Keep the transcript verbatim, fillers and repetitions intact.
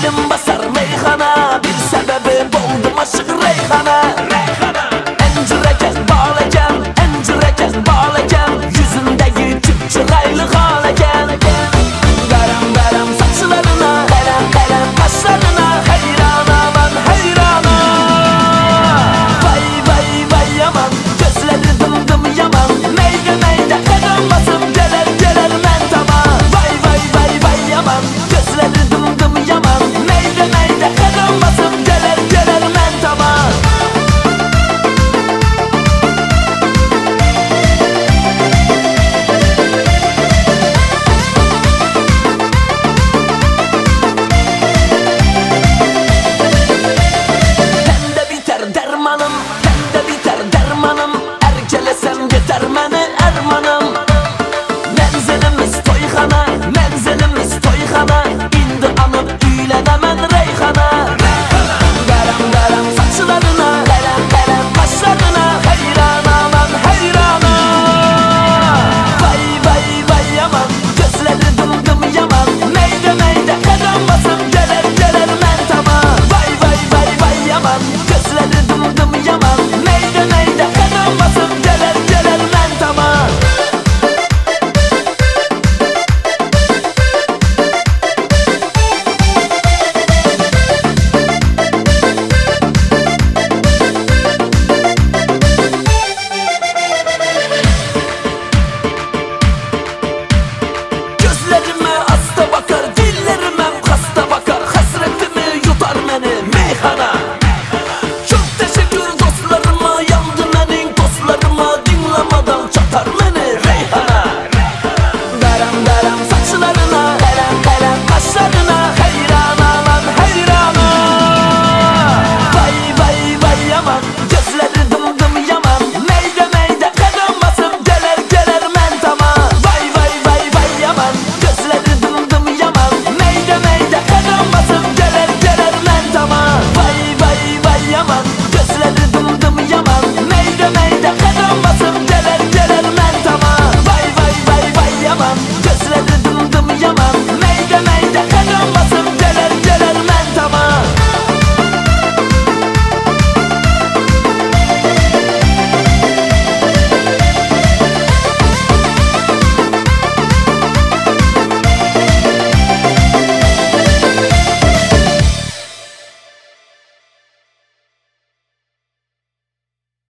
dilim basar meyhana, bir sebebi buldum aşık Reyhan'a. Encireken bağleken, encireken bağleken, yüzündeki çıpçılaylı haleken. Garam garam saçlarına, kalem kalem kaşlarına, heyrana ben heyrana. Vay vay vay yaman, gözleri dım dım yaman, meyde meyde kadın basım gelir gelir mentama. Vay vay vay vay yaman, gözleri dım dım yaman, meyde meyde kadın basım gelir gelir mentama. Bende biter dermanım, bende biter dermanım, erkelesem yeter məni ermanım.